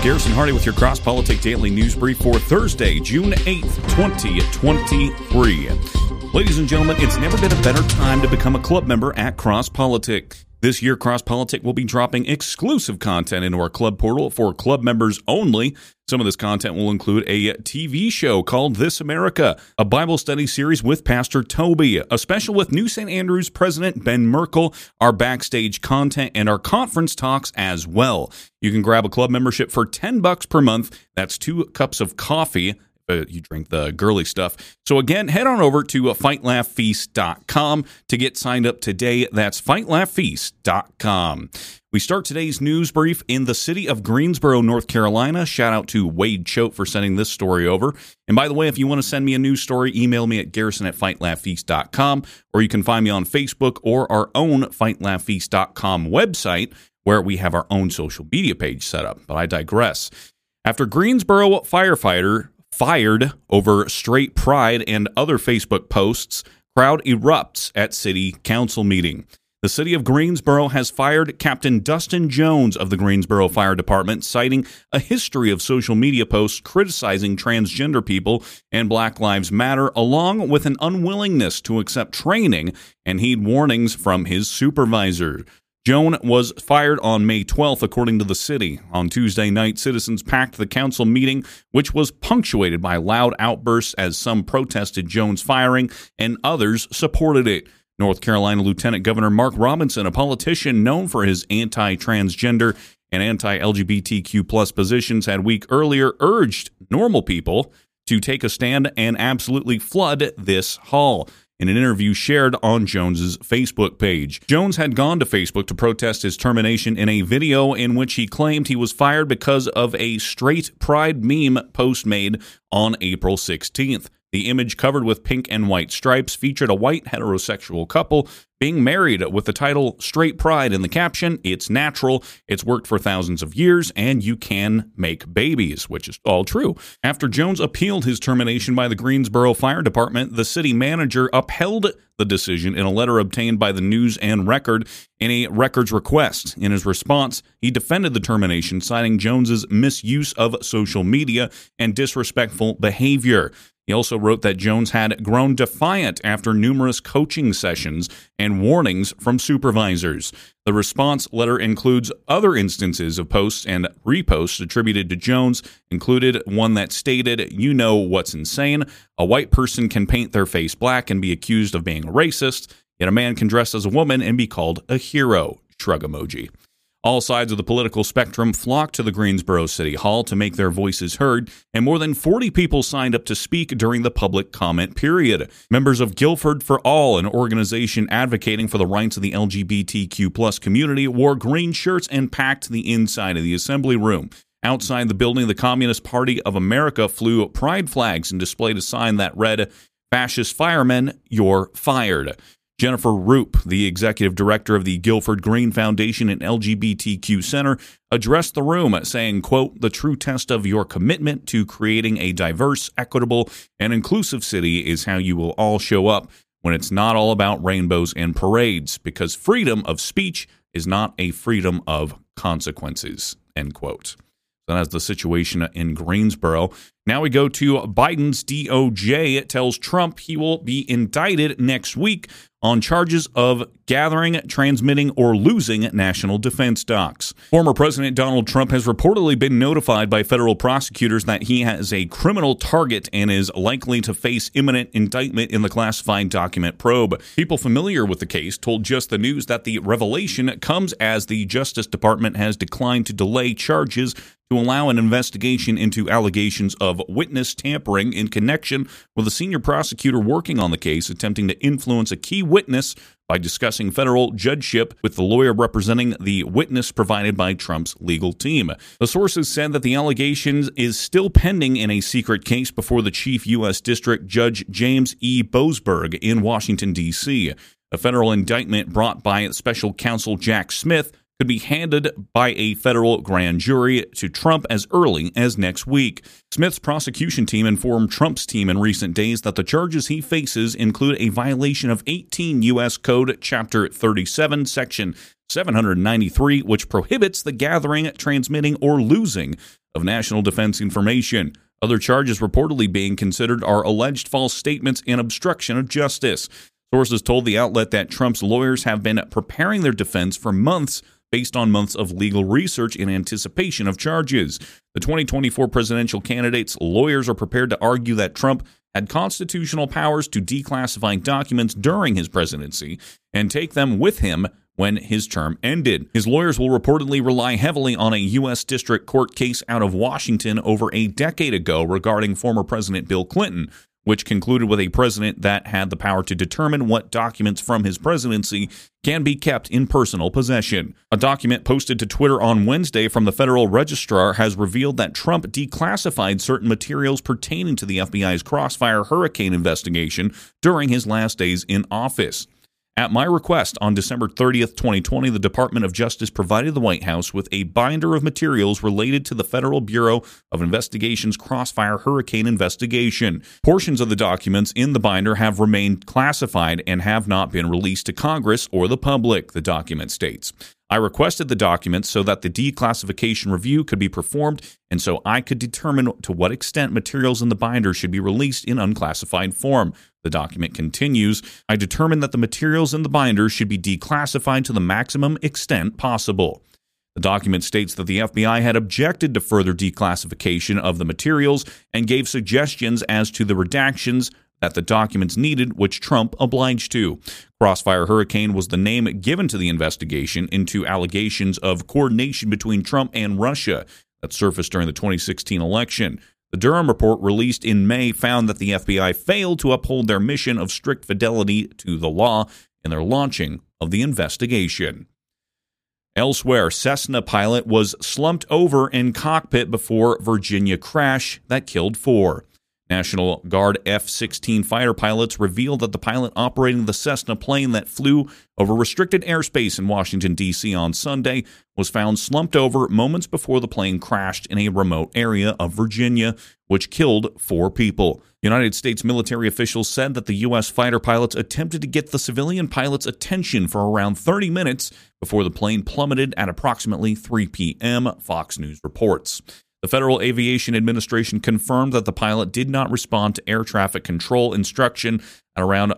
Garrison Hardy with your Cross Politic Daily News Brief for Thursday, June 8th, 2023. Ladies and gentlemen, it's never been a better time to become a club member at Cross Politic. This year, Cross Politic will be dropping exclusive content into our club portal for club members only. Some of this content will include a TV show called This America, a Bible study series with Pastor Toby, a special with New St. Andrews President Ben Merkel, our backstage content, and our conference talks as well. You can grab a club membership for $10 per month. That's 2 cups of coffee. You drink the girly stuff. So again, head on over to fightlaughfeast.com to get signed up today. That's fightlaughfeast.com. We start today's news brief in the city of Greensboro, North Carolina. Shout out to Wade Choate for sending this story over. And by the way, if you want to send me a news story, email me at garrison@fightlaughfeast.com, or you can find me on Facebook or our own fightlaughfeast.com website, where we have our own social media page set up. But I digress. After Greensboro firefighter fired over straight pride and other Facebook posts, crowd erupts at city council meeting. The city of Greensboro has fired Captain Dustin Jones of the Greensboro Fire Department, citing a history of social media posts criticizing transgender people and Black Lives Matter, along with an unwillingness to accept training and heed warnings from his supervisor. Jones was fired on May 12th, according to the city. On Tuesday night, citizens packed the council meeting, which was punctuated by loud outbursts as some protested Jones' firing and others supported it. North Carolina Lieutenant Governor Mark Robinson, a politician known for his anti-transgender and anti-LGBTQ+ positions, had a week earlier urged normal people to take a stand and absolutely flood this hall. In an interview shared on Jones's Facebook page, Jones had gone to Facebook to protest his termination in a video in which he claimed he was fired because of a straight pride meme post made on April 16th. The image, covered with pink and white stripes, featured a white heterosexual couple being married with the title Straight Pride in the caption, "It's natural, it's worked for thousands of years, and you can make babies," which is all true. After Jones appealed his termination by the Greensboro Fire Department, the city manager upheld the decision in a letter obtained by the News and Record in a records request. In his response, he defended the termination, citing Jones's misuse of social media and disrespectful behavior. He also wrote that Jones had grown defiant after numerous coaching sessions and warnings from supervisors. The response letter includes other instances of posts and reposts attributed to Jones, included one that stated, "You know what's insane? A white person can paint their face black and be accused of being a racist, yet a man can dress as a woman and be called a hero." Shrug emoji. All sides of the political spectrum flocked to the Greensboro City Hall to make their voices heard, and more than 40 people signed up to speak during the public comment period. Members of Guilford for All, an organization advocating for the rights of the LGBTQ+ community, wore green shirts and packed the inside of the assembly room. Outside the building, the Communist Party of America flew pride flags and displayed a sign that read, "Fascist firemen, you're fired." Jennifer Roop, the executive director of the Guilford Green Foundation and LGBTQ Center, addressed the room, saying, quote, "The true test of your commitment to creating a diverse, equitable, and inclusive city is how you will all show up when it's not all about rainbows and parades, because freedom of speech is not a freedom of consequences," end quote. So that's the situation in Greensboro. Now we go to Biden's DOJ. It tells Trump he will be indicted next week on charges of gathering, transmitting, or losing national defense docs. Former President Donald Trump has reportedly been notified by federal prosecutors that he has a criminal target and is likely to face imminent indictment in the classified document probe. People familiar with the case told Just the News that the revelation comes as the Justice Department has declined to delay charges to allow an investigation into allegations of witness tampering in connection with a senior prosecutor working on the case attempting to influence a key witness by discussing federal judgeship with the lawyer representing the witness provided by Trump's legal team. The sources said that the allegation is still pending in a secret case before the chief U.S. District Judge James E. Boasberg in Washington, D.C. A federal indictment brought by special counsel Jack Smith could be handed by a federal grand jury to Trump as early as next week. Smith's prosecution team informed Trump's team in recent days that the charges he faces include a violation of 18 U.S. Code Chapter 37, Section 793, which prohibits the gathering, transmitting, or losing of national defense information. Other charges reportedly being considered are alleged false statements and obstruction of justice. Sources told the outlet that Trump's lawyers have been preparing their defense for months based on months of legal research in anticipation of charges. The 2024 presidential candidate's lawyers are prepared to argue that Trump had constitutional powers to declassify documents during his presidency and take them with him when his term ended. His lawyers will reportedly rely heavily on a U.S. District Court case out of Washington over a decade ago regarding former President Bill Clinton, which concluded with a president that had the power to determine what documents from his presidency can be kept in personal possession. A document posted to Twitter on Wednesday from the Federal Registrar has revealed that Trump declassified certain materials pertaining to the FBI's Crossfire Hurricane investigation during his last days in office. At my request, on December 30th, 2020, the Department of Justice provided the White House with a binder of materials related to the Federal Bureau of Investigation's Crossfire Hurricane investigation. Portions of the documents in the binder have remained classified and have not been released to Congress or the public, the document states. I requested the documents so that the declassification review could be performed and so I could determine to what extent materials in the binder should be released in unclassified form. The document continues, I determined that the materials in the binder should be declassified to the maximum extent possible. The document states that the FBI had objected to further declassification of the materials and gave suggestions as to the redactions that the documents needed, which Trump obliged to. Crossfire Hurricane was the name given to the investigation into allegations of coordination between Trump and Russia that surfaced during the 2016 election. The Durham report, released in May, found that the FBI failed to uphold their mission of strict fidelity to the law in their launching of the investigation. Elsewhere, Cessna pilot was slumped over in cockpit before Virginia crash that killed 4. National Guard F-16 fighter pilots revealed that the pilot operating the Cessna plane that flew over restricted airspace in Washington, D.C. on Sunday was found slumped over moments before the plane crashed in a remote area of Virginia, which killed 4 people. United States military officials said that the U.S. fighter pilots attempted to get the civilian pilot's attention for around 30 minutes before the plane plummeted at approximately 3 p.m., Fox News reports. The Federal Aviation Administration confirmed that the pilot did not respond to air traffic control instruction at around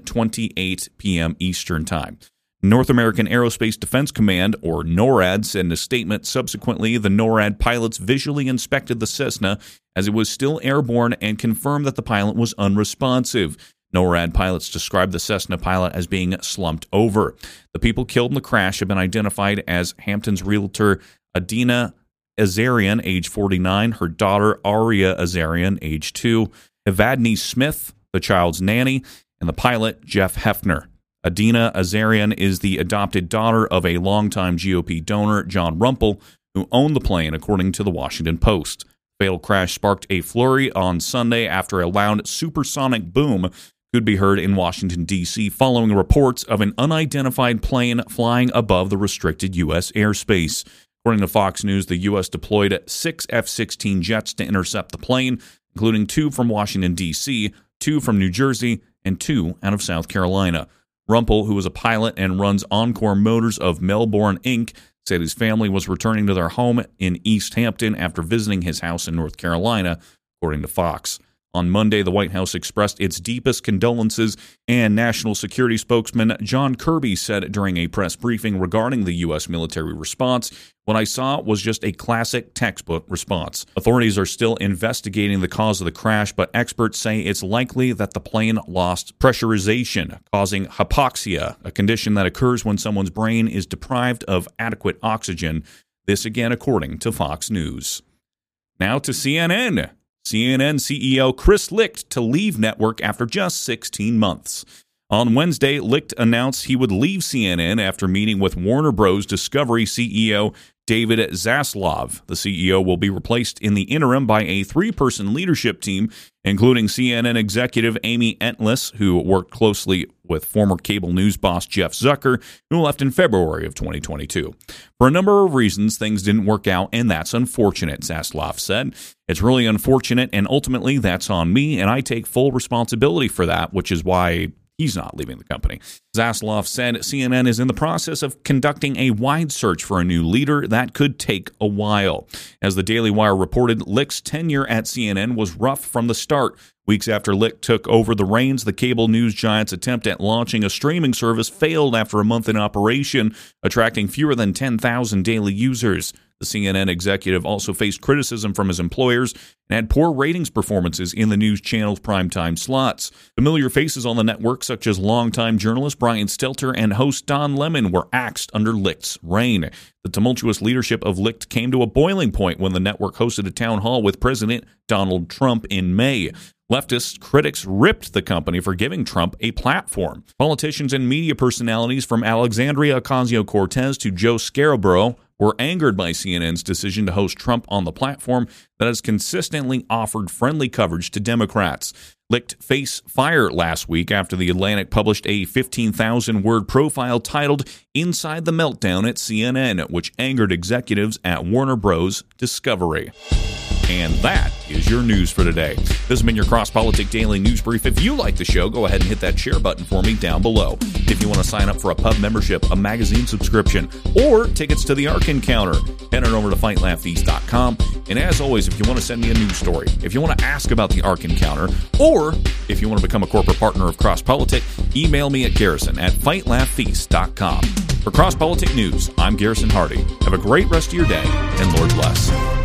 1:28 p.m. Eastern Time. North American Aerospace Defense Command, or NORAD, said in a statement subsequently the NORAD pilots visually inspected the Cessna as it was still airborne and confirmed that the pilot was unresponsive. NORAD pilots described the Cessna pilot as being slumped over. The people killed in the crash have been identified as Hampton's realtor Adina Azarian, age 49, her daughter Aria Azarian, age 2, Evadne Smith, the child's nanny, and the pilot Jeff Hefner. Adina Azarian is the adopted daughter of a longtime GOP donor, John Rumpel, who owned the plane, according to the Washington Post. The fatal crash sparked a flurry on Sunday after a loud supersonic boom could be heard in Washington, D.C., following reports of an unidentified plane flying above the restricted U.S. airspace. According to Fox News, the U.S. deployed 6 F-16 jets to intercept the plane, including 2 from Washington, D.C., 2 from New Jersey, and 2 out of South Carolina. Rumpel, who is a pilot and runs Encore Motors of Melbourne, Inc., said his family was returning to their home in East Hampton after visiting his house in North Carolina, according to Fox. On Monday, the White House expressed its deepest condolences, and National Security spokesman John Kirby said during a press briefing regarding the U.S. military response, "What I saw was just a classic textbook response." Authorities are still investigating the cause of the crash, but experts say it's likely that the plane lost pressurization, causing hypoxia, a condition that occurs when someone's brain is deprived of adequate oxygen. This again according to Fox News. Now to CNN. CNN CEO Chris Licht to leave network after just 16 months. On Wednesday, Licht announced he would leave CNN after meeting with Warner Bros. Discovery CEO David Zaslav. The CEO will be replaced in the interim by a 3-person leadership team, including CNN executive Amy Entlis, who worked closely with former cable news boss Jeff Zucker, who left in February of 2022. For a number of reasons, things didn't work out, and that's unfortunate, Zaslav said. It's really unfortunate, and ultimately that's on me, and I take full responsibility for that, which is why he's not leaving the company. Zasloff said CNN is in the process of conducting a wide search for a new leader that could take a while. As the Daily Wire reported, Licht's tenure at CNN was rough from the start. Weeks after Licht took over the reins, the cable news giant's attempt at launching a streaming service failed after a month in operation, attracting fewer than 10,000 daily users. The CNN executive also faced criticism from his employers and had poor ratings performances in the news channel's primetime slots. Familiar faces on the network, such as longtime journalist Brian Stelter and host Don Lemon, were axed under Licht's reign. The tumultuous leadership of Licht came to a boiling point when the network hosted a town hall with President Donald Trump in May. Leftist critics ripped the company for giving Trump a platform. Politicians and media personalities from Alexandria Ocasio-Cortez to Joe Scarborough were angered by CNN's decision to host Trump on the platform that has consistently offered friendly coverage to Democrats. Licht faced fire last week after The Atlantic published a 15,000-word profile titled Inside the Meltdown at CNN, which angered executives at Warner Bros. Discovery. And that is your news for today. This has been your Cross-Politic Daily News Brief. If you like the show, go ahead and hit that share button for me down below. If you want to sign up for a pub membership, a magazine subscription, or tickets to the Ark Encounter, head on over to FightLaughFeast.com. And as always, if you want to send me a news story, if you want to ask about the Ark Encounter, or if you want to become a corporate partner of Cross-Politic, email me at Garrison@FightLaughFeast.com. For Cross-Politic News, I'm Garrison Hardy. Have a great rest of your day, and Lord bless.